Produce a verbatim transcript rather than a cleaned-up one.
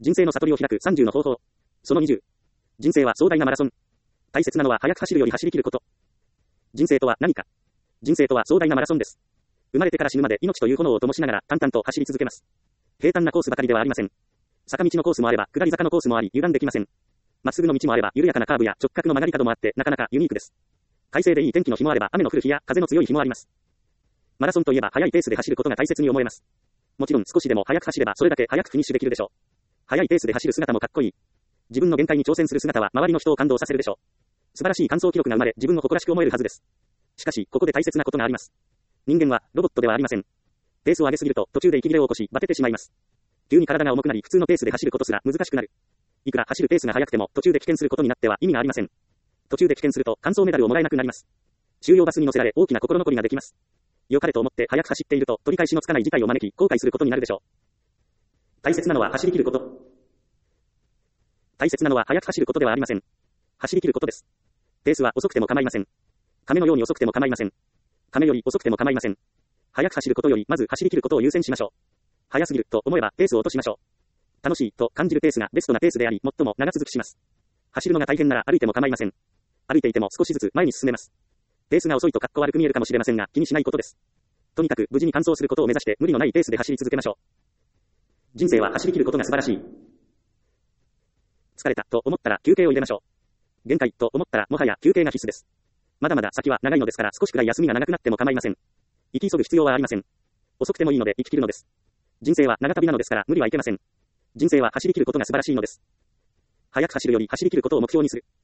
人生の悟りを開くさんじゅうの方法。そのにじゅう。人生は壮大なマラソン。大切なのは速く走るより走り切ること。人生とは何か。人生とは壮大なマラソンです。生まれてから死ぬまで命という炎を灯しながら淡々と走り続けます。平坦なコースばかりではありません。坂道のコースもあれば、下り坂のコースもあり、油断できません。まっすぐの道もあれば、緩やかなカーブや直角の曲がり角もあって、なかなかユニークです。快晴でいい天気の日もあれば、雨の降る日や風の強い日もあります。マラソンといえば、速いペースで走ることが大切に思えます。もちろん少しでも速く走れば、それだけ速くフィニッシュできるでしょう。速いペースで走る姿もかっこいい。自分の限界に挑戦する姿は、周りの人を感動させるでしょう。素晴らしい完走記録が生まれ、自分を誇らしく思えるはずです。しかし、ここで大切なことがあります。人間は、ロボットではありません。ペースを上げすぎると、途中で息切れを起こし、バテてしまいます。急に体が重くなり、普通のペースで走ることすら難しくなる。いくら走るペースが速くても、途中で棄権することになっては意味がありません。途中で棄権すると、完走メダルをもらえなくなります。収容バスに乗せられ、大きな心残りができます。良かれと思って速く走っていると、取り返しのつかない事態を招き、後悔することになるでしょう。大切なのは走り切ること。大切なのは速く走ることではありません。走り切ることです。ペースは遅くても構いません。亀のように遅くても構いません。亀より遅くても構いません。速く走ることより、まず走り切ることを優先しましょう。速すぎると思えばペースを落としましょう。楽しいと感じるペースがベストなペースであり、最も長続きします。走るのが大変なら歩いても構いません。歩いていても少しずつ前に進めます。ペースが遅いとかっこ悪く見えるかもしれませんが、気にしないことです。とにかく無事に完走することを目指して無理のないペースで走り続けましょう。人生は走り切ることが素晴らしい。疲れたと思ったら休憩を入れましょう。限界と思ったらもはや休憩が必須です。まだまだ先は長いのですから少しくらい休みが長くなっても構いません。生き急ぐ必要はありません。遅くてもいいので生き切るのです。人生は長旅なのですから無理はいけません。人生は走り切ることが素晴らしいのです。速く走るより走り切ることを目標にする。